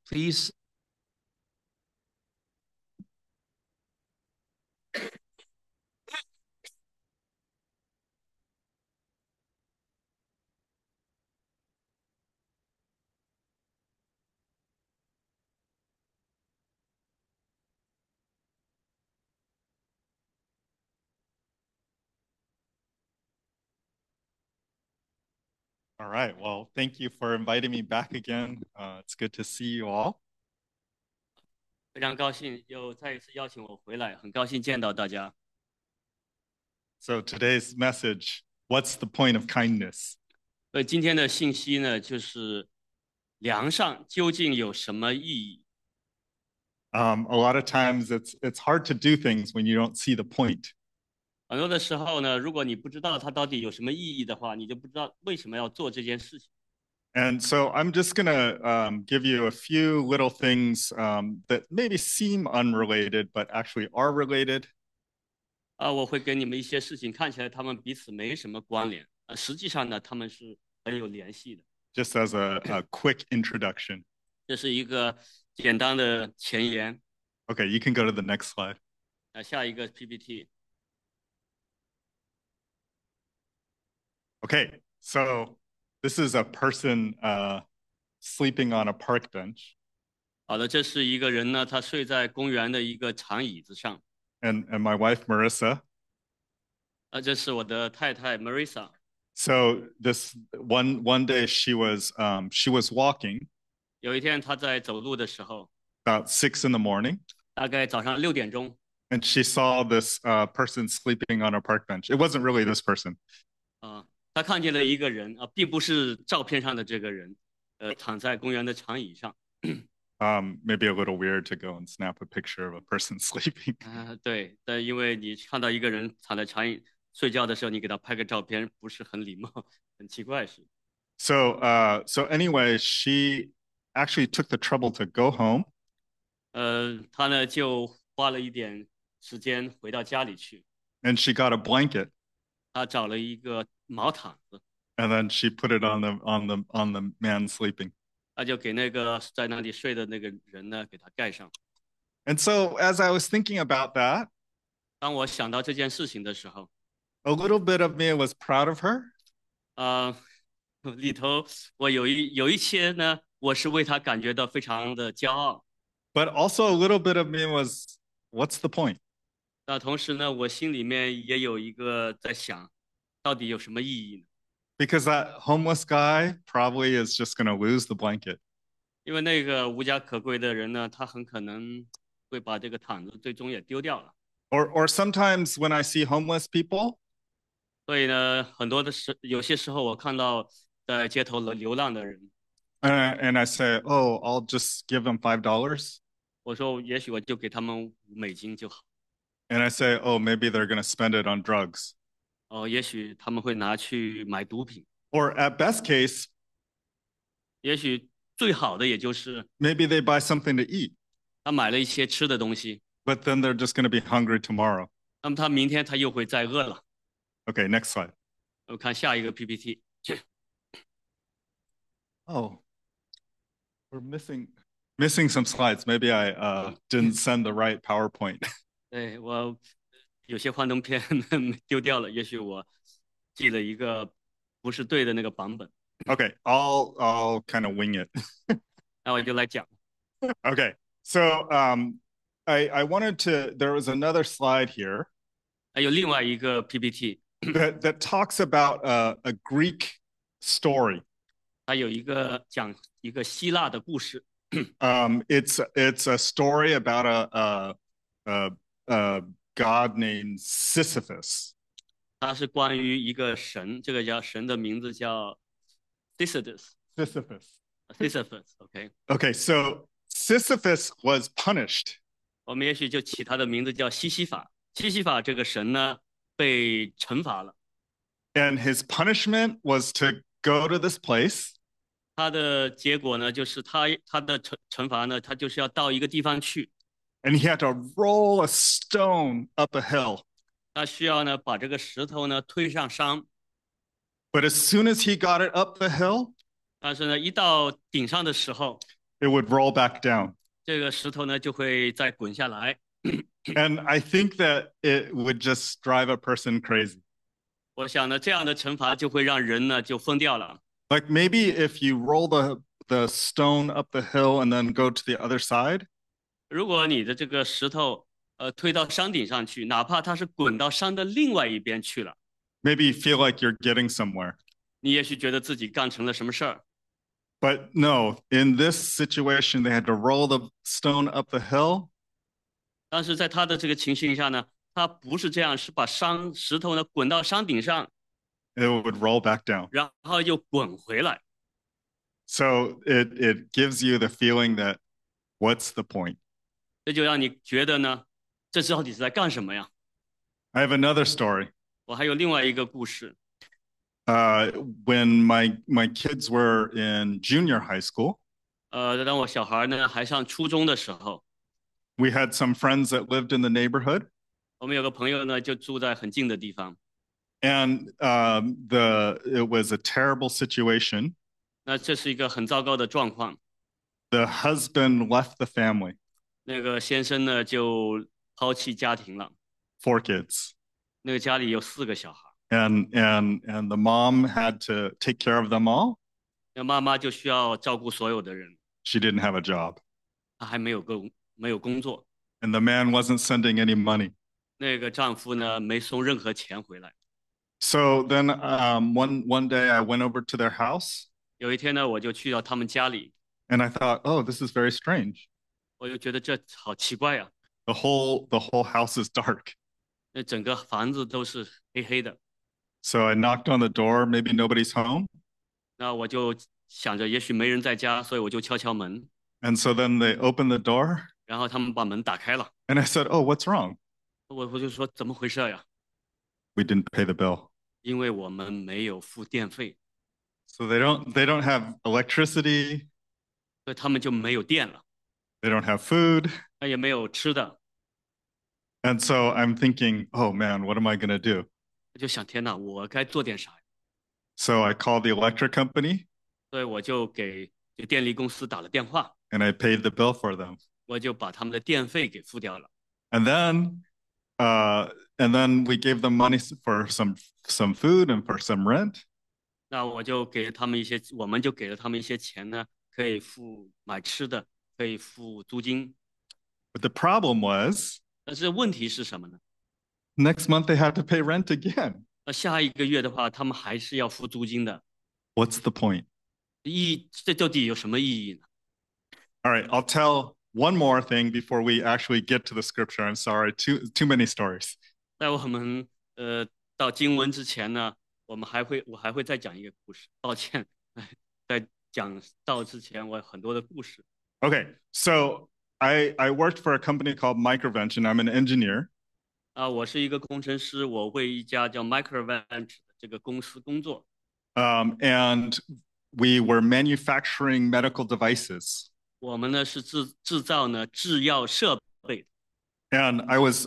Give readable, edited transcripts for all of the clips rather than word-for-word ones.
please. All right. Well, thank you for inviting me back again. It's good to see you all. 非常高兴又再一次邀请我回来，很高兴见到大家。 So today's message, what's the point of kindness? 今天的信息呢，就是良善究竟有什么意义 ？A lot of times it's hard to do things when you don't see the point. 很多的时候呢，如果你不知道它到底有什么意义的话，你就不知道为什么要做这件事情。 And so I'm just going to give you a few little things that maybe seem unrelated, but actually are related. 我会给你们一些事情，看起来他们彼此没什么关联，实际上呢，他们是很有联系的。 Just as a quick introduction. 这是一个简单的前言。 Okay, you can go to the next slide. 下一个 PPT。 Okay, so this is a person sleeping on a park bench. 好的，这是一个人呢，他睡在公园的一个长椅子上。 And my wife Marissa. 这是我的太太 Marissa。 So this one day she was walking. 有一天她在走路的时候。 About 6 in the morning. 大概早上6点钟。 And she saw this person sleeping on a park bench. It wasn't really this person. 她看见了一个人并不是照片上的这个人，躺在公园的长椅上。 Maybe a little weird to go and snap a picture of a person sleeping. 对，但因为你看到一个人躺在长椅睡觉的时候，你给他拍个照片，不是很礼貌，很奇怪是。 So anyway, she actually took the trouble to go home. 她呢就花了一点时间回到家里去。 And she got a blanket. 她找了一个毛毯子。 And then she put it on the man sleeping. 他就给那个在那里睡的那个人呢，给他盖上。 And so as I was thinking about that, 当我想到这件事情的时候 a little bit of me was proud of her. 里头我有一些呢，我是为他感觉到非常的骄傲。 But also a little bit of me was, what's the point? 那同时呢，我心里面也有一个在想，到底有什么意义呢？ Because that homeless guy probably is just going to lose the blanket. 因为那个无家可归的人呢，他很可能会把这个毯子最终也丢掉了。 Or sometimes when I see homeless people, 所以呢，有些时候我看到在街头流浪的人， and I say, oh, I'll just give them $5. 我说也许我就给他们$5就好。 And I say, oh, maybe they're going to spend it on drugs. 也许他们会拿去买毒品。 Or at best case, 也许最好的也就是 maybe they buy something to eat. 他买了一些吃的东西。 But then they're just going to be hungry tomorrow. 那么他明天他又会再饿了。 Okay, next slide. 我们看下一个 PPT。 Oh, we're missing some slides. Maybe I didn't send the right PowerPoint. 对，我有些幻灯片丢掉了，也许我寄了一个不是对的那个版本。 Okay, I'll kind of wing it. 那我就来讲。 Okay, so I wanted to. There was another slide here. 还有另外一个 PPT that talks about a Greek story. 它有一个讲一个希腊的故事。 It's a story about a god named Sisyphus. 它是关于一个神，这个叫神的名字叫 Sisyphus。 OK。 Okay, so Sisyphus was punished. 我们也许就起他的名字叫西西法。西西法这个神呢，被惩罚了。 And his punishment was to go to this place. 他的结果呢，就是他的惩罚呢，他就是要到一个地方去。 And he had to roll a stone up a hill. 他需要呢把这个石头呢推上山。 But as soon as he got it up the hill, 但是呢，一到顶上的时候 it would roll back down. 这个石头呢就会再滚下来。 And I think that it would just drive a person crazy. 我想呢，这样的惩罚就会让人呢就疯掉了。 Like maybe if you roll the stone up the hill and then go to the other side, 如果你的这个石头推到山顶上去，哪怕它是滚到山的另外一边去了， maybe you feel like you're getting somewhere. 你也许觉得自己干成了什么事儿。 But no, in this situation, they had to roll the stone up the hill. 但是在他的这个情形下呢，他不是这样，是把石头呢滚到山顶上， It would roll back down. 然后又滚回来。 So it gives you the feeling that what's the point? 这就让你觉得呢，这到底是在干什么呀？ I have another story. 我还有另外一个故事。 Uh, when my kids were in junior high school, 当我小孩呢还上初中的时候， we had some friends that lived in the neighborhood, 我们有个朋友呢就住在很近的地方。 and it was a terrible situation. 那这是一个很糟糕的状况。 The husband left the family, 那个先生呢就抛弃家庭了， 4 kids, 那个家里有4个小孩， and the mom had to take care of them all. 那妈妈就需要照顾所有的人， She didn't have a job, 她还没有工作， and the man wasn't sending any money. 那个丈夫呢没送任何钱回来。 So then one day I went over to their house, 有一天呢，我就去到他们家里， and I thought, oh, this is very strange. 我就觉得这好奇怪呀， The whole house is dark. 那整个房子都是黑黑的。 So I knocked on the door, maybe nobody's home. 那我就想着也许没人在家，所以我就敲敲门， And so then they opened the door, 然后他们把门打开了， and I said, oh, what's wrong? 我就说怎么回事呀？ We didn't pay the bill. 因为我们没有付电费， So they don't have electricity, 所以他们就没有电了， they don't have food. 那也没有吃的。 And so I'm thinking, oh man, what am I going to do? 我就想天哪，我该做点啥？ So I called the electric company 所以我就给电力公司打了电话， and I paid the bill for them. 我就把他们的电费给付掉了。 And then uh and then we gave them money for some food and for some rent. 那我们就给了他们一些钱呢，可以付买吃的，可以付租金。 But the problem was 但是问题是什么呢？ next month they had to pay rent again. 那下一个月的话，他们还是要付租金的。 What's the point? 这到底有什么意义呢？ All right, I'll tell one more thing before we actually get to the scripture. I'm sorry, too many stories. 在我们到经文之前呢，我还会再讲一个故事。抱歉，在讲到之前，我有很多的故事。 Okay, so I worked for a company called Microvention. I'm an engineer. 我是一个工程师，我为一家叫 Microvent 的这个公司工作。 And we were manufacturing medical devices. 我们呢是制造呢制药设备。 And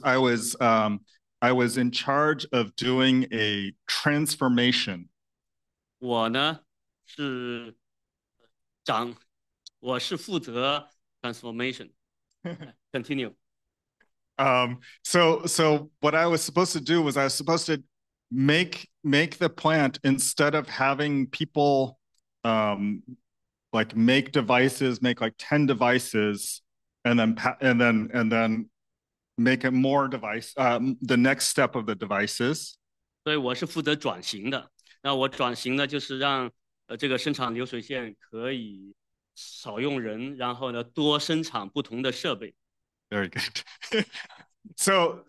I was in charge of doing a transformation. 我呢是我是负责 transformation。Continue。 So what I was supposed to do was I was supposed to make the plant, instead of having people like make devices, make like 10 devices, and then make it more the next step of the devices. 所以我是负责转型的。那我转型呢，就是让这个生产流水线可以少用人，然后呢多生产不同的设备。 Very good. So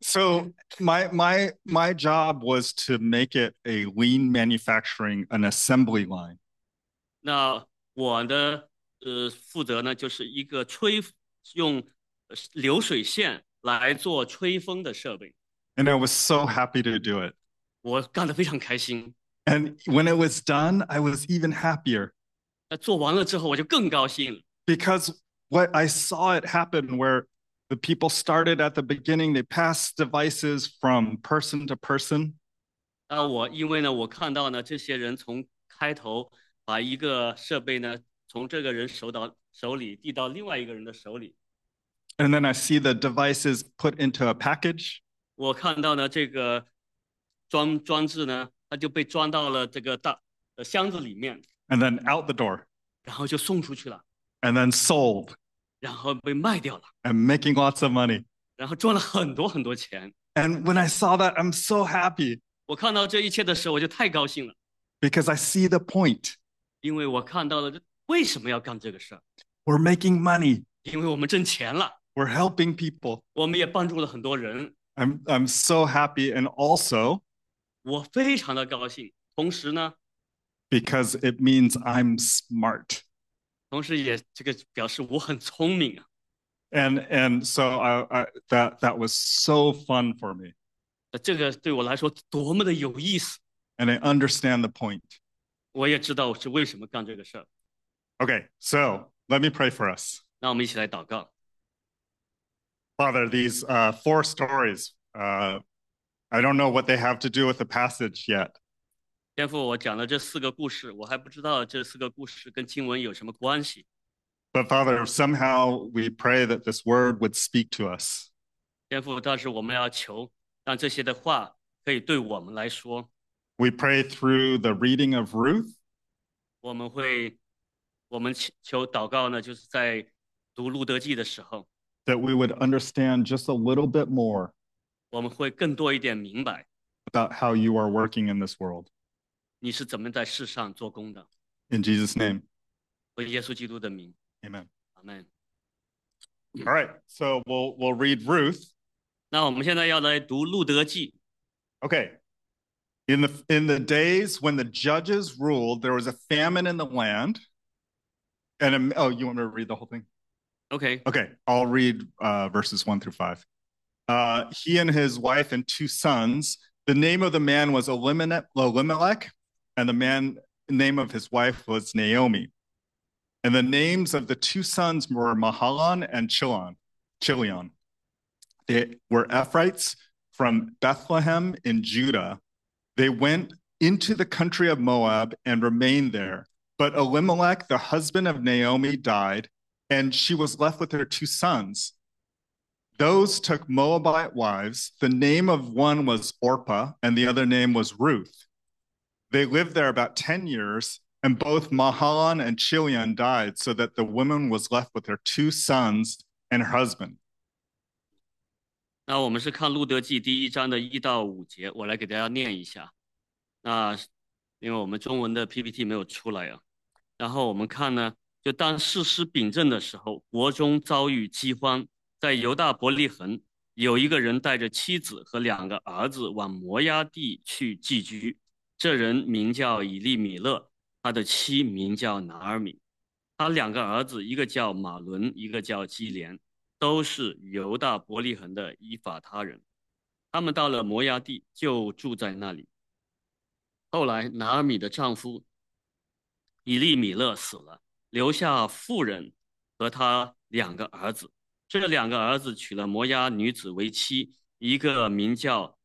my job was to make it a lean manufacturing, an assembly line. 那我的负责呢，就是一个用流水线来做吹风的设备。 And I was so happy to do it. 我干得非常开心。 And when it was done, I was even happier. 那做完了之后，我就更高兴了。 Because what I saw it happen, where the people started at the beginning, they passed devices from person to person. 因为呢，我看到呢，这些人从开头把一个设备呢，从这个人手手里递到另外一个人的手里。 And then I see the devices put into a package. 我看到呢，这个装置呢，它就被装到了这个箱子里面， And then out the door. 然后就送出去了， And then sold. 然后被卖掉了， And making lots of money. 然后赚了很多很多钱。 And when I saw that, I'm so happy. 我看到这一切的时候，我就太高兴了， Because I see the point. 因为我看到了为什么要干这个事儿， We're making money. 因为我们挣钱了， We're helping people. 我们也帮助了很多人。 I'm so happy. And also 我非常的高兴，同时呢， because it means I'm smart. 同时也这个表示我很聪明啊。 And so that was so fun for me. 这个对我来说多么的有意思， And I understand the point. 我也知道我是为什么干这个事儿。 Okay, so let me pray for us. 那我们一起来祷告。 Father, these 4 stories, I don't know what they have to do with the passage yet. 天父，我讲了这4个故事，我还不知道这4个故事跟经文有什么关系。 But Father, somehow we pray that this word would speak to us. 天父，但是我们要求让这些的话可以对我们来说。 We pray through the reading of Ruth. 我们求祷告呢，就是在读路德记的时候， that we would understand just a little bit more 我们会更多一点明白 about how you are working in this world. 你是怎么在世上做工的。 In Jesus' name, 为耶稣基督的名， amen. 阿门。 All right, so we'll read Ruth. 那我们现在要来读路德记。 Okay. In the days when the judges ruled, there was a famine in the land. And you want me to read the whole thing? OK， Okay, I'll read verses 1 through 5. He and his wife and 2 sons. The name of the man was Elimelech, and the name of his wife was Naomi. And the names of the 2 sons were Mahalan and Chilion. They were Ephrates from Bethlehem in Judah. They went into the country of Moab and remained there. But Elimelech, the husband of Naomi, died, and she was left with her 2 sons. Those took Moabite wives. The name of one was Orpah, and the other name was Ruth. They lived there about 10 years, and both Mahalan and Chilion died, so that the woman was left with her 2 sons and her husband. 那我们是看路德记第1章的1到5节，我来给大家念一下。那因为我们中文的 PPT 没有出来啊，然后我们看呢，就当士师秉政的时候，国中遭遇饥荒，在犹大伯利恒有一个人带着妻子和2个儿子往摩押地去寄居，这人名叫以利米勒，他的妻名叫拿尔米，他2个儿子，一个叫马伦，一个叫基连，都是犹大伯利恒的以法他人。他们到了摩押地，就住在那里。后来拿尔米的丈夫以利米勒死了，留下妇人和他2个儿子。这2个儿子娶了摩押女子为妻，一个名叫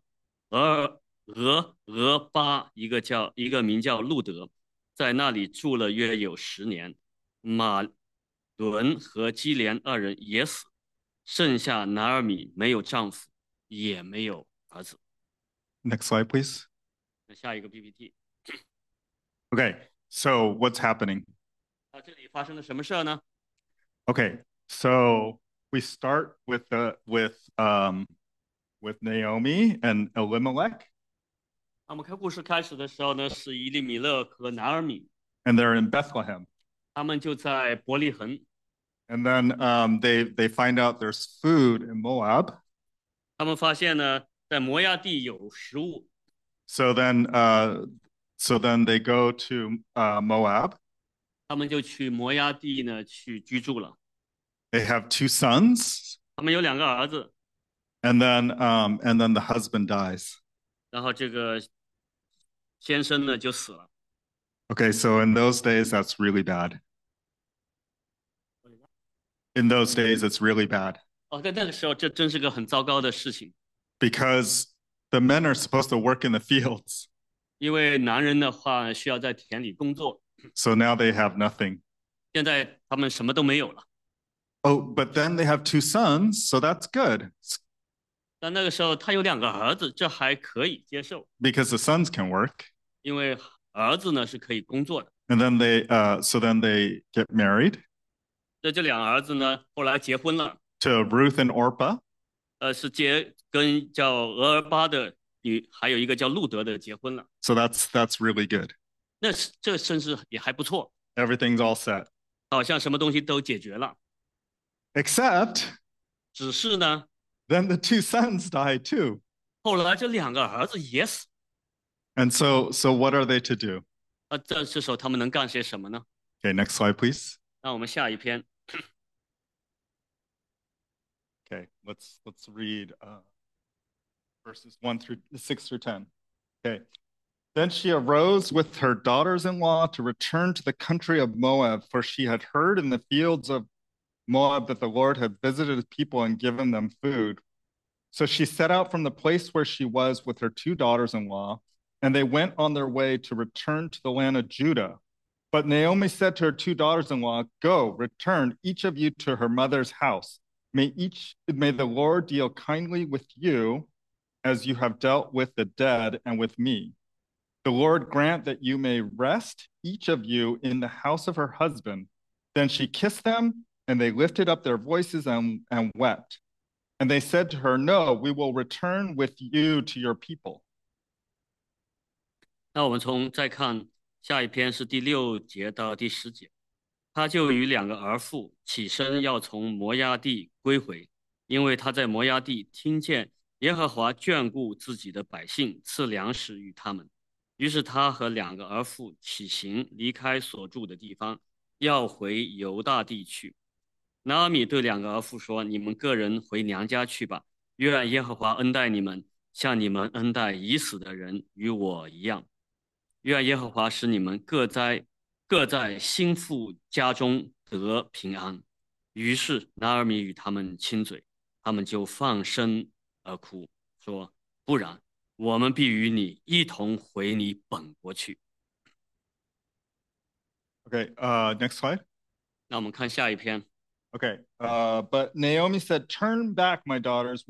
俄巴，一个名叫路德，在那里住了约有10年。马伦和基连2人也死，剩下拿尔米没有丈夫，也没有儿子。 Next slide, please. 那下一个 PPT。 Okay, so what's happening? 那这里发生了什么事儿呢？ Okay, so we start with Naomi and Elimelech, 那我们看故事开始的时候呢，是以利米勒和拿尔米， and they're in Bethlehem. 他们就在伯利恒。 And then they find out there's food in Moab. 他们发现呢，在摩押地有食物， So then they go to Moab. 他们就去摩押地呢去居住了。 They have 2 sons, 他们有2个儿子， and then the husband dies. 然后这个先生呢就死了。 Okay, so in those days, that's really bad. In those days, it's really bad 哦，在那个时候，这真是个很糟糕的事情， because the men are supposed to work in the fields. 因为男人的话需要在田里工作， So now they have nothing. 现在他们什么都没有了。 Oh, but then they have 2 sons, so that's good 但那个时候他有2个儿子，这还可以接受， because the sons can work. 因为儿子呢是可以工作的。 And then so then they get married 这2个儿子呢后来结婚了， to Ruth and Orpah. 是跟叫俄尔巴的还有一个叫路德的结婚了。 So that's really good. 这甚至也还不错， Everything's all set. 好像什么东西都解决了。 Except 只是呢， then the 2 sons die too. 后来这2个儿子也死。 And so what are they to do? 这时候他们能干些什么呢？ Okay, next slide, please. 那我们下一篇， Okay, let's read verses 6 through 10. Okay. Then she arose with her daughters-in-law to return to the country of Moab, for she had heard in the fields of Moab that the Lord had visited his people and given them food. So she set out from the place where she was with her 2 daughters-in-law, and they went on their way to return to the land of Judah. But Naomi said to her 2 daughters-in-law, "Go, return, each of you to her mother's house. May the Lord deal kindly with you as you have dealt with the dead and with me. The Lord grant that you may rest, each of you, in the house of her husband." Then she kissed them, and they lifted up their voices and wept. And they said to her, "No, we will return with you to your people." 那我们再看下一篇是第6节到第10节。他就与2个儿妇起身要从摩押地归回，因为他在摩押地听见耶和华眷顾自己的百姓，赐粮食与他们。于是他和2个儿妇起行，离开所住的地方，要回犹大地去。拿俄米对2个儿妇说："你们个人回娘家去吧，愿耶和华恩待你们，像你们恩待已死的人与我一样。愿耶和华使你们各在心腹家中得平安。"于是拿俄米与他们亲嘴，他们就放声而哭，说："不然，我们必与你一同回你本国去。" Okay, next slide. 那我们看下一篇。 Okay, but Naomi said, "Turn back, my daughters.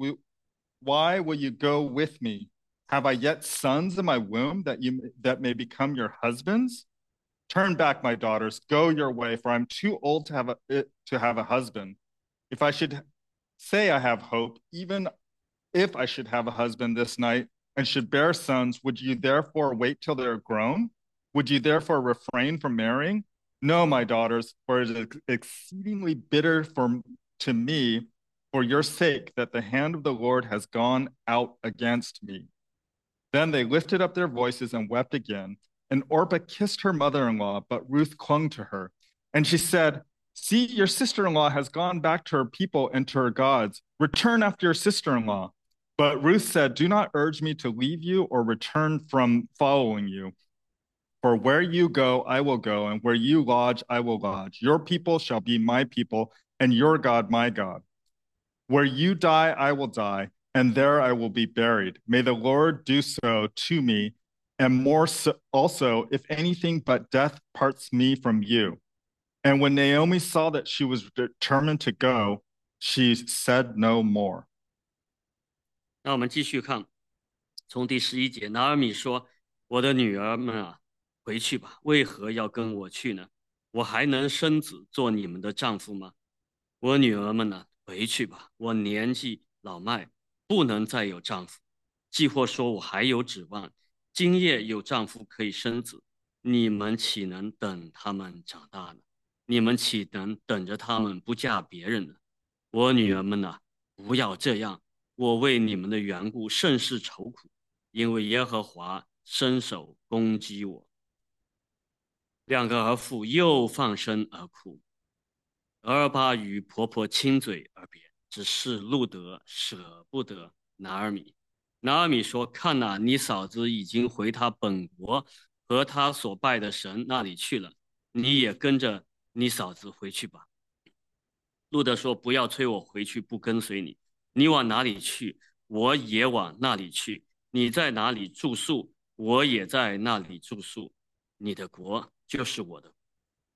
Why will you go with me? Have I yet sons in my womb that may become your husbands? Turn back, my daughters. Go your way, for I'm too old to have a husband. If I should say I have hope, even if I should have a husband this night and should bear sons, would you therefore wait till they're grown? Would you therefore refrain from marrying? No, my daughters, for it is exceedingly bitter to me for your sake that the hand of the Lord has gone out against me." Then they lifted up their voices and wept again. And Orpah kissed her mother-in-law, but Ruth clung to her. And she said, "See, your sister-in-law has gone back to her people and to her gods. Return after your sister-in-law." But Ruth said, "Do not urge me to leave you or return from following you. For where you go, I will go, and where you lodge, I will lodge. Your people shall be my people, and your God my God. Where you die, I will die, and there I will be buried. May the Lord do so to me, and more so also, if anything but death parts me from you." And when Naomi saw that she was determined to go, she said no more. 那我们继续看，从第11节，拿俄米说："我的女儿们啊，回去吧，为何要跟我去呢？我还能生子做你们的丈夫吗？我女儿们呢，回去吧，我年纪老迈，不能再有丈夫。既或说我还有指望，今夜有丈夫可以生子，你们岂能等他们长大呢？你们岂能等着他们不嫁别人呢？我女儿们呐，不要这样，我为你们的缘故甚是愁苦，因为耶和华伸手攻击我。2个儿妇又放声而哭。俄尔巴与婆婆亲嘴而别，只是路德舍不得拿俄米。拿俄米说："看哪，你嫂子已经回她本国和她所拜的神那里去了，你也跟着你嫂子回去吧。"路德说："不要催我回去，不跟随你。你往哪里去，我也往那里去；你在哪里住宿，我也在那里住宿。你的国就是我的。"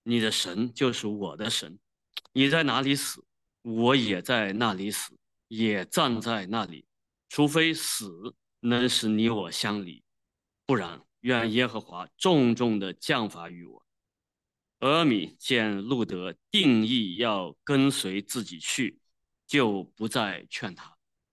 你的神就是我的神。你在哪里死，我也在那里死，也站在那里。除非死能使你我相离，不然愿耶和华重重的降罚于我。俄米见路德定义要跟随自己去，就不再劝他。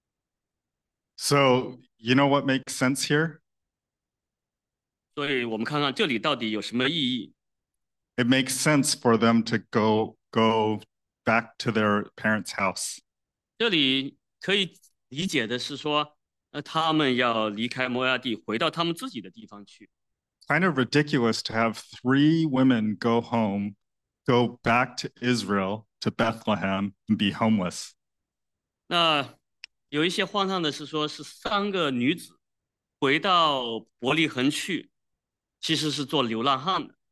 So, you know what makes sense here? 所以我们看看这里到底有什么意义。 It makes sense for them to go back to their parents' house. 这里可以理解的是说，他们要离开摩亚地，回到他们自己的地方去。 Kind of ridiculous to have three women go home, go back to Israel, to Bethlehem, and be homeless. 那有一些荒唐的是说，是3个女子回到伯利恒去，其实是做流浪汉的。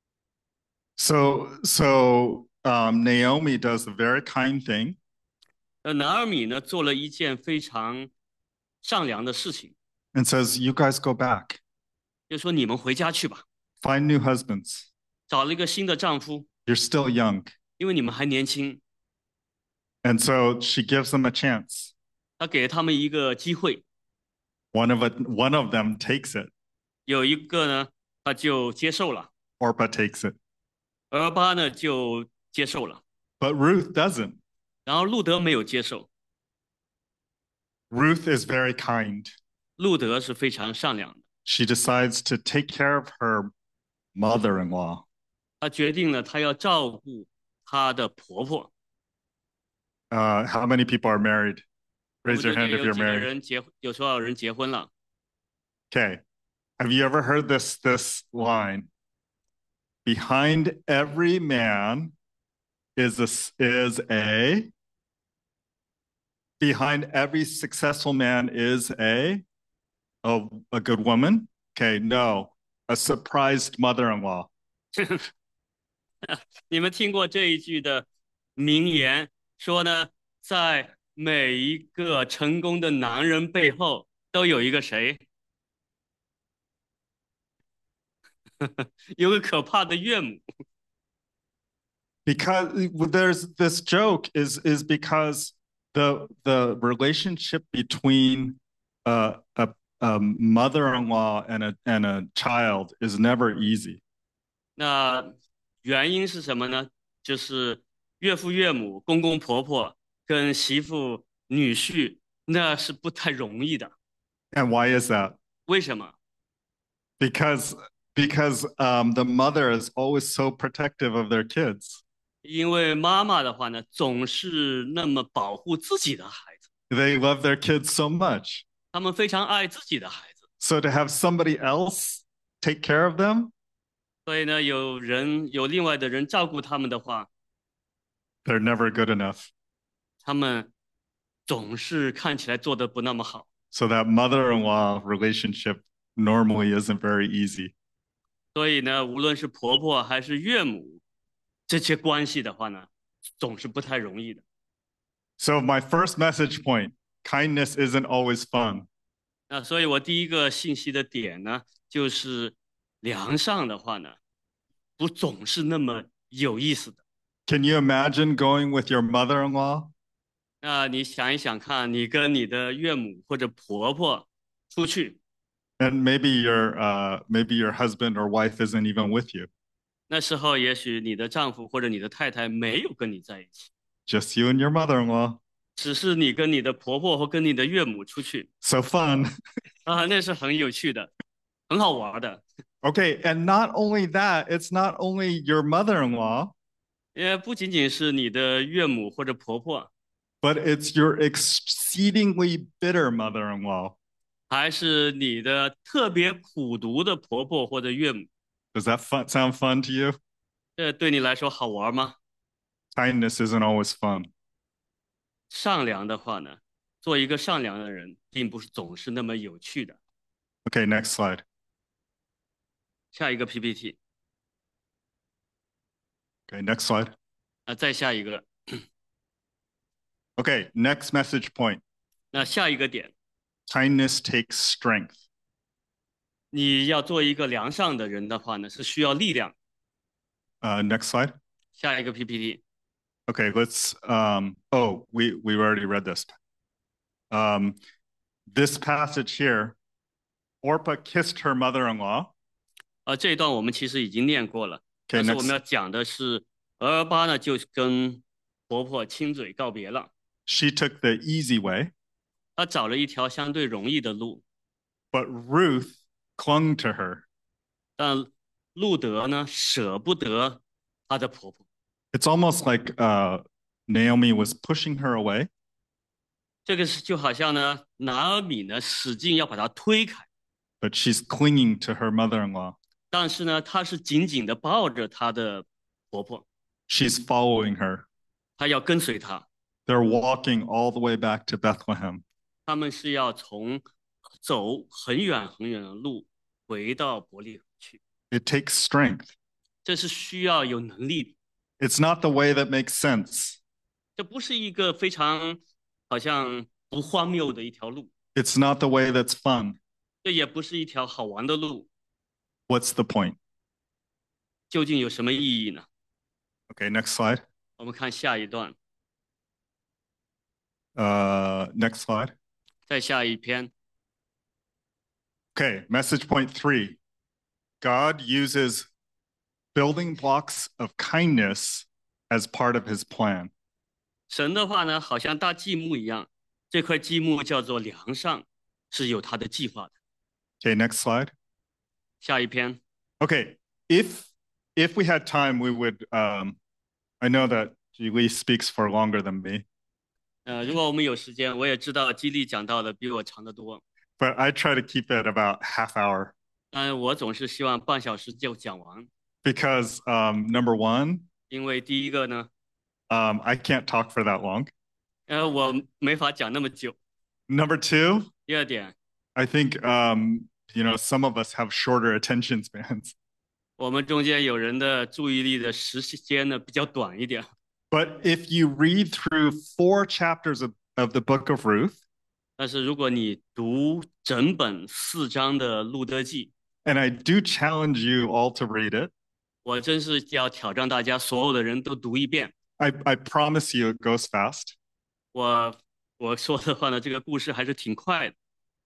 Naomi does a very kind thing 拿尔米呢做了一件非常善良的事情， and says, "You guys go back, 就说你们回家去吧， find new husbands. 找了一个新的丈夫， You're still young." 因为你们还年轻。 And so she gives them a chance. 他给了他们一个机会， One of them takes it. 有一个呢他就接受了， Orpah takes it. 俄巴呢就接受了， But Ruth doesn't. 然后路德没有接受。 Ruth is very kind. 路德是非常善良的， She decides to take care of her mother-in-law. 她决定了她要照顾她的婆婆。 How many people are married? 我 Raise 们 your 这 hand 里 if 有 you're 几个 married. 人有多少人结婚了？ Okay. Have you ever heard this line? Behind every man is a behind every successful man is a good woman. Okay, no, a surprised mother-in-law. 你们听过这一句的名言，说呢，在每一个成功的男人背后都有一个谁？有个可怕的岳母。 Because there's this joke is because the relationship between a mother-in-law and a child is never easy. 那原因是什么呢？就是岳父岳母、公公婆婆跟媳妇、女婿，那是不太容易的。 And why is that? 为什么？ Because the mother is always so protective of their kids. 因为妈妈的话呢，总是那么保护自己的孩子， They love their kids so much. 他们非常爱自己的孩子， So to have somebody else take care of them, 所以呢，有另外的人照顾他们的话， they're never good enough. 他们总是看起来做的不那么好。 So that mother-in-law relationship normally isn't very easy. 所以呢，无论是婆婆还是岳母，这些关系的话呢，总是不太容易的。 So my first message point, kindness isn't always fun. 那所以我第一个信息的点呢，就是良善的话呢，不总是那么有意思的。 Can you imagine going with your mother-in-law 那你想一想看，你跟你的岳母或者婆婆出去， and maybe your husband or wife isn't even with you, 那时候也许你的丈夫或者你的太太没有跟你在一起， just you and your mother-in-law. 只是你跟你的婆婆或跟你的岳母出去 So fun. 啊，那是很有趣的，很好玩的。 Okay, and not only that, it's not only your mother-in-law, 也不仅仅是你的岳母或者婆婆， but it's your exceedingly bitter mother-in-law. 还是你的特别苦毒的婆婆或者岳母， Does that sound fun to you? 这对你来说好玩吗？ Kindness isn't always fun. 善良的话呢，做一个善良的人，并不是总是那么有趣的。 Okay, next slide. 下一个 PPT， Okay, next slide. 再下一个， Okay, next message point. 那下一个点， Kindness takes strength. 你要做一个良善的人的话呢，是需要力量。 Next slide. 下一个 PPT。 Okay, let's oh, we already read this. This passage here, Orpah kissed her mother-in-law. 这一段我们其实已经念过了， Okay, 但是我们 next. 要讲的是俄尔巴呢就跟婆婆亲嘴告别了， She took the easy way, 她找了一条相对容易的路， but Ruth clung to her. 但路德呢舍不得她的婆婆， It's almost like Naomi was pushing her away, 这个是就好像呢拿俄米呢使劲要把她推开， but she's clinging to her mother-in-law. 但是呢她是紧紧的抱着她的婆婆， She's following her. 她要跟随她， They're walking all the way back to Bethlehem. 他们是要走很远很远的路回到伯利恒去， It takes strength. 这是需要有能力的。 It's not the way that makes sense. 这不是一个非常好像不荒谬的一条路， It's not the way that's fun. 这也不是一条好玩的路， What's the point? 究竟有什么意义呢？ Okay, next slide. 我们看下一段， Next slide. 再下一篇。 Okay, message point 3. God uses building blocks of kindness as part of his plan. 神的话呢，好像搭积木一样，这块积木叫做梁上，是有他的计划的。 Okay, next slide. 下一篇， Okay, if we had time, we would. I know that Julie speaks for longer than me, 如果我们有时间，我也知道激励讲到的比我长得多， but I try to keep it about half hour 但我总是希望半小时就讲完， because number one, 因为第一个呢， I can't talk for that long. 我没法讲那么久。 Number two, 第二点， I think some of us have shorter attention spans. 我们中间有人的注意力的时间呢比较短一点， But if you read through 4 chapters of the book of Ruth, 但是如果你读整本4章的路德记， and I do challenge you all to read it, 我真是要挑战大家，所有的人都读一遍。 I promise you it goes fast. 我说的话呢，这个故事还是挺快的。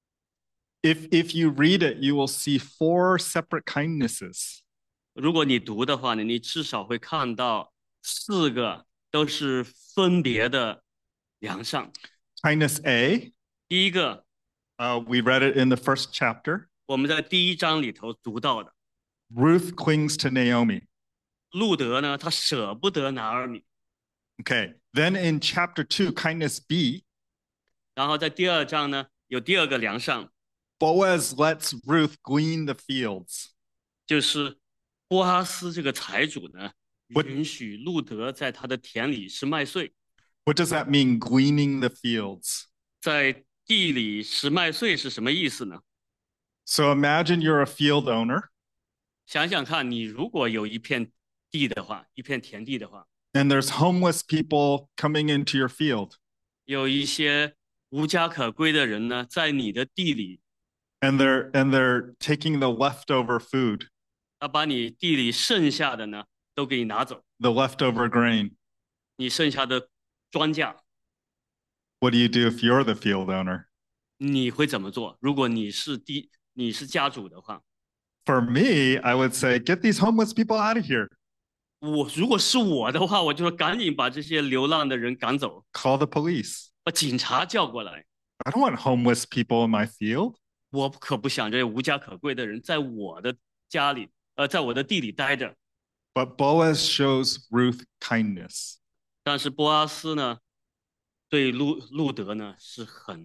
If you read it, you will see 4 separate kindnesses. 如果你读的话呢，你至少会看到4个都是分别的良善。 Kindness A, 第一个， we read it in the first chapter. 我们在第1章里头读到的， Ruth clings to Naomi. 路德呢，他舍不得拿俄米。 Okay. Then in chapter 2, kindness B, 然后在第2章呢，有第2个良善， Boaz lets Ruth glean the fields. 就是波阿斯这个财主呢， What- 允许路德在他的田里拾麦穗。 What does that mean, gleaning the fields? 在地里拾麦穗是什么意思呢？ So imagine you're a field owner 想想看，你如果有一片地的话，一片田地的话， and there's homeless people coming into your field 有一些无家可归的人呢，在你的地里， and they're taking the leftover food, 他把你地里剩下的呢都给你拿走， the leftover grain. 你剩下的庄稼， What do you do if you're the field owner? 你会怎么做？如果你是家主的话， For me, I would say, get these homeless people out of here. 如果是我的话，我就说赶紧把这些流浪的人赶走， Call the police. 把警察叫过来。 I don't want homeless people in my field. 我可不想这些无家可归的人在我的家里，在我的地里待着。 But Boaz shows Ruth kindness. 但是波阿斯呢，对路德呢是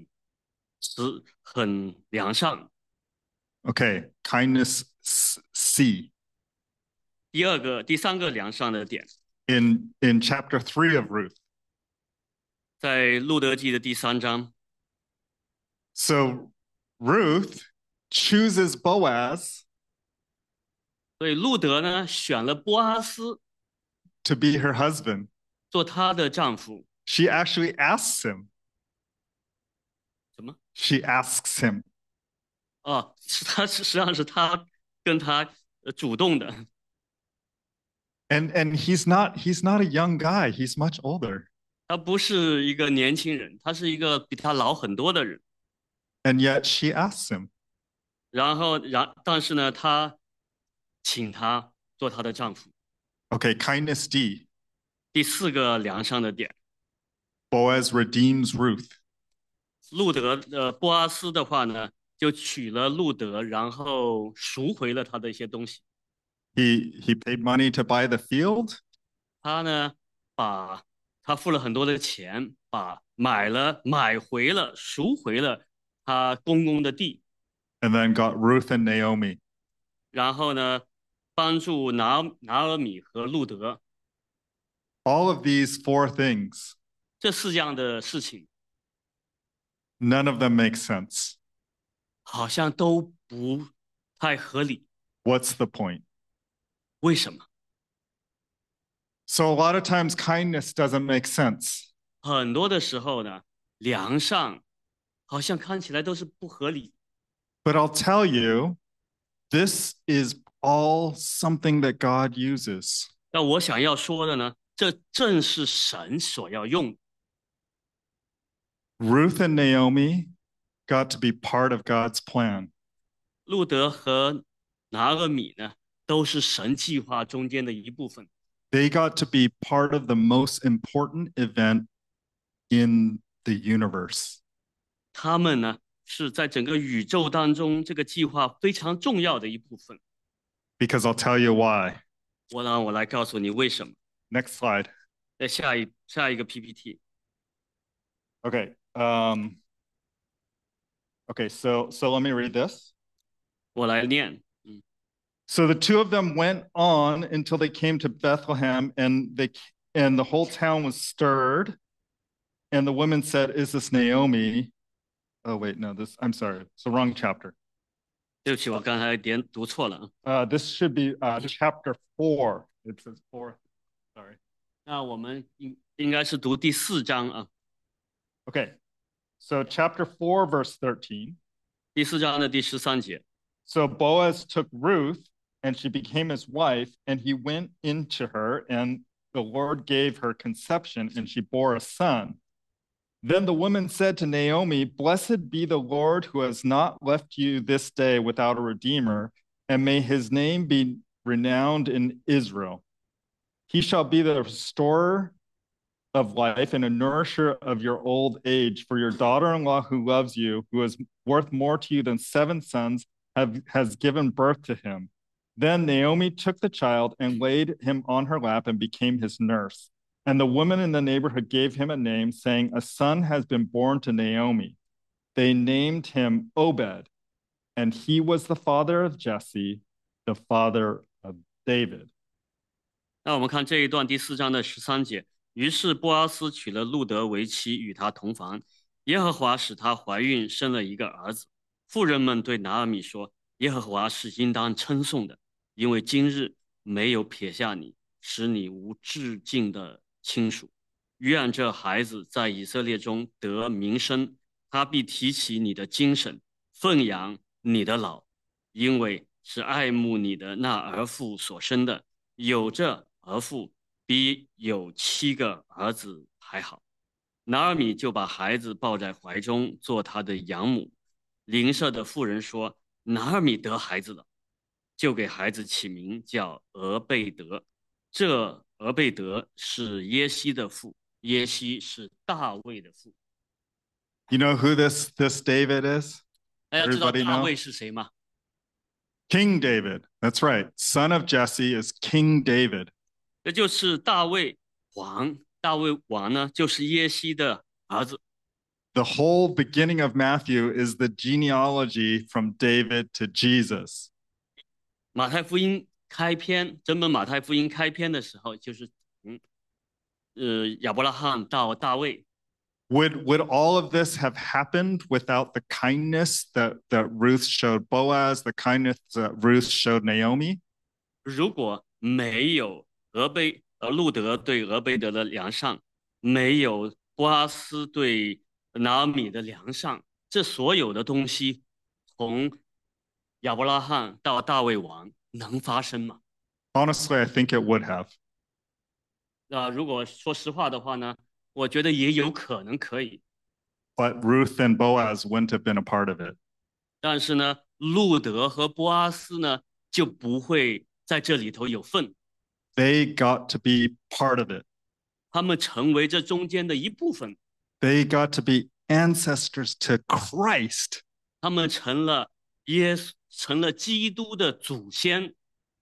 很良善。 Okay, kindness C. 第三个良善的点， In chapter 3 of Ruth. 在路德记的第3章， So Ruth chooses Boaz 所以路德呢选了波阿斯 to be her husband. 做他的丈夫。 She actually asks him. 什么？ She asks him. 实际上是他跟他主动的。 And he's not a young guy. He's much older. 他不是一个年轻人，他是一个比他老很多的人。 And yet she asks him. 但是呢，他请他做他的丈夫。 Okay, kindness D. 第四个良善的点， Boaz redeems Ruth. 波阿斯的话呢，就娶了路德，然后赎回了他的一些东西。 He paid money to buy the field. 他呢，把他付了很多的钱，买回了赎回了他公公的地， And then got Ruth and Naomi. 然后呢，帮助拿俄米和路德。 All of these four things, 这四样的事情 none of them make sense. 好像都不太合理， What's the point? 为什么？ So a lot of times kindness doesn't make sense. 很多的时候呢，良善好像看起来都是不合理。 But I'll tell you, this is all something that God uses. 但我想要说的呢，这正是神所要用的。 Ruth and Naomi got to be part of God's plan. 路德和拿俄米呢，都是神计划中间的一部分。 They got to be part of the most important event in the universe. 他们呢，是在整个宇宙当中这个计划非常重要的一部分。 Because I'll tell you why. 让我来告诉你为什么。 Next slide. 在下一个 PPT。 Okay. Okay, so let me read this. 我来念。 So the two of them went on until they came to Bethlehem, and the whole town was stirred. And the women said, "Is this Naomi?" Oh wait, no, I'm sorry, it's the wrong chapter. 对不起，我刚才读错了。 This should be chapter 4. It says 4. Sorry. 那我们应该是读第4章啊。 Okay, so chapter 4, verse 13. 第4章的第13节。 So Boaz took Ruth, and she became his wife, and he went into her, and the Lord gave her conception, and she bore a son. Then the woman said to Naomi, "Blessed be the Lord who has not left you this day without a redeemer, and may his name be renowned in Israel. He shall be the restorer of life and a nourisher of your old age. For your daughter-in-law who loves you, who is worth more to you than 7 sons, has given birth to him." Then Naomi took the child and laid him on her lap and became his nurse. And the women in the neighborhood gave him a name, saying, "A son has been born to Naomi." They named him Obed, and he was the father of Jesse, the father of David. 那我们看这一段第4章的13节。于是波阿斯娶了路德为妻，与他同房。耶和华使她怀孕，生了一个儿子。妇人们对拿俄米说：“耶和华是应当称颂的，因为今日没有撇下你，使你无至近的亲属。愿这孩子在以色列中得名声，他必提起你的精神，奉养你的老，因为是爱慕你的那儿妇所生的。有这儿妇，比有7个儿子还好。”拿俄米就把孩子抱在怀中，做他的养母。邻舍的妇人说：“拿俄米得孩子了。”就给孩子起名叫俄贝德。这俄贝德是耶西的父，耶西是大卫的父。 You know who this David is? 大家知道 Everybody 大 know? 卫是谁吗？ King David. That's right. Son of Jesse is King David. 这就是大卫王。大卫王呢，就是耶西的儿子。 The whole beginning of Matthew is the genealogy from David to Jesus. 马太福音开篇，整本马太福音开篇的时候，就是亚伯拉罕到大卫。 Would all of this have happened without the kindness that Ruth showed Boaz, the kindness that Ruth showed Naomi? 如果没有路德对俄贝德的良善，没有波阿斯对拿俄米的良善，这所有的东西，从亚伯拉罕到大卫王能发生吗？ Honestly, I think it would have. 如果说实话的话呢，我觉得也有可能可以， but Ruth and Boaz wouldn't have been a part of it. 但是呢，路德和波阿斯呢就不会在这里头有份， They got to be part of it. 他们成为这中间的一部分， They got to be ancestors to Christ 他们成了耶稣，成了基督的祖先，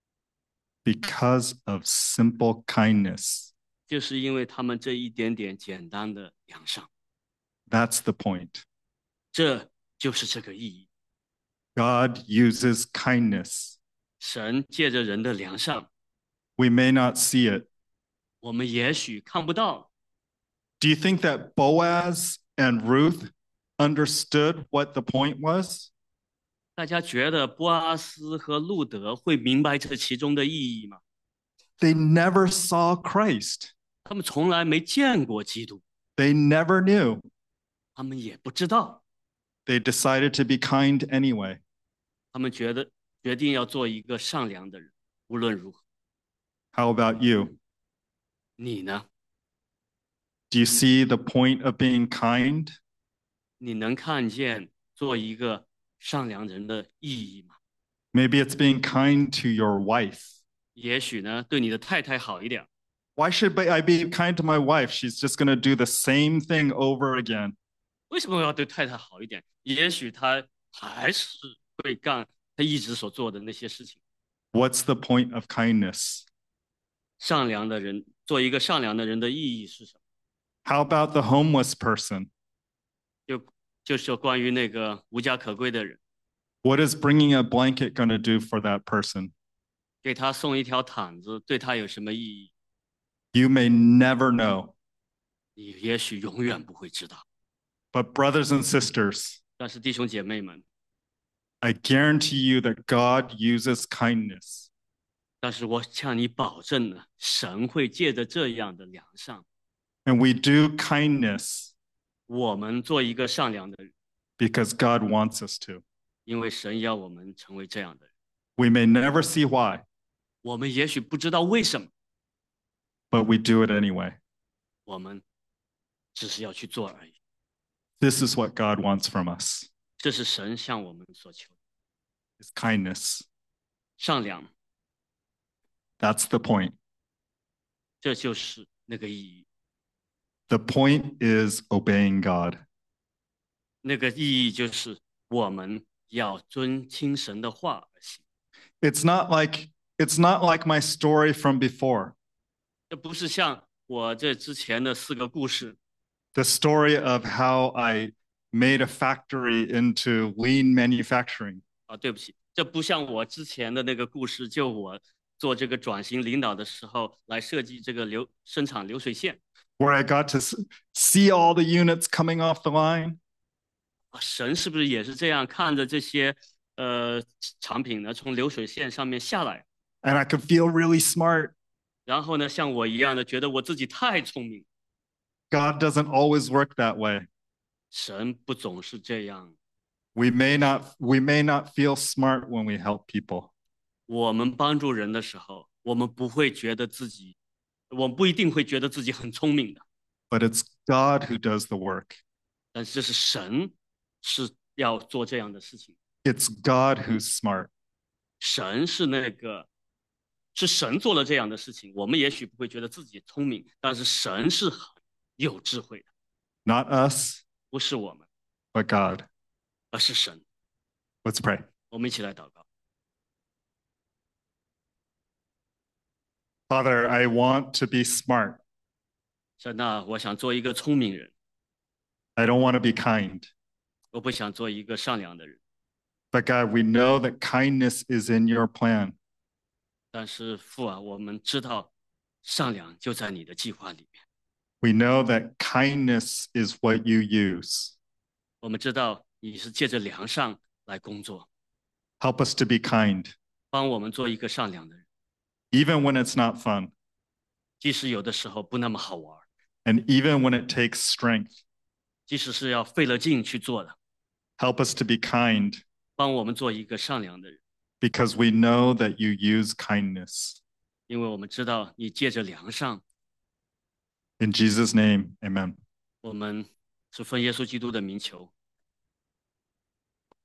because of simple kindness. 就是因为他们这一点点简单的良善， That's the point. 这就是这个意义。 God uses kindness. 神借着人的良善， We may not see it. 我们也许看不到。 Do you think that Boaz and Ruth understood what the point was? 大家觉得波阿斯和路德会明白这其中的意义吗？ They never saw Christ. 他们从来没见过基督， They never knew. 他们也不知道， They decided to be kind anyway. 他们决定要做一个善良的人，无论如何。 How about you? 你呢？ Do you see the point of being kind? 你能看见做一个善良人的意义吗？ Maybe it's being kind to your wife. 也许呢，对你的太太好一点。 Why should I be kind to my wife? She's just going to do the same thing over again. 为什么要对太太好一点？也许她还是会干她一直所做的那些事情。 What's the point of kindness? 善良的人，做一个善良的人的意义是什么？ How about the homeless person? 就是关于那个无家可归的人， What is bringing a blanket going to do for that person? 给他送一条毯子，对他有什么意义？ You may never know. 你也许永远不会知道。 But brothers and sisters, 但是弟兄姐妹们， I guarantee you that God uses kindness. 但是我向你保证呢，神会借着这样的良善， And we do kindness 我们做一个善良的人， because God wants us to. 因为神要我们成为这样的人。 We may never see why, 我们也许不知道为什么， but we do it anyway. 我们只是要去做而已。 This is what God wants from us. 这是神向我们所求的 Is kindness. 善良， That's the point. 这就是那个意义。 The point is obeying God. 那个意义就是我们要遵听神的话而行。 It's not like my story from before. 这不是像我这之前的4个故事， The story of how I made a factory into lean manufacturing. 对不起，这不像我之前的那个故事，就我做这个转型领导的时候来设计这个生产流水线。 Where I got to see all the units coming off the line. 神是不是也是这样看着这些产品呢从流水线上面下来， And I could feel really smart. 然后呢像我一样的觉得我自己太聪明？ God doesn't always work that way. 神不总是这样， We may not feel smart when we help people. 我们帮助人的时候，我们不会觉得自己，我们不一定会觉得自己很聪明的， But it's God who does the work. 但是这是神是要做这样的事情， It's God who's smart. 神是是神做了这样的事情，我们也许不会觉得自己聪明，但是神是很有智慧的， Not us, 不是我们， but God. 而是神。 Let's pray. 我们一起来祷告。 Father, I want to be smart. 神啊，我想做一个聪明人， I don't want to be kind. 我不想做一个善良的人。 But God, we know that kindness is in your plan. 但是父啊，我们知道善良就在你的计划里面， We know that kindness is what you use. 我们知道你是借着良善来工作， Help us to be kind, 帮我们做一个善良的人， even when it's not fun, 即使有的时候不那么好玩， and even when it takes strength. 即使是要费了劲去做的， Help us to be kind 帮我们做一个善良的人， because we know that you use kindness. 因为我们知道你借着良善 In Jesus' name, amen. 我们是奉耶稣基督的名求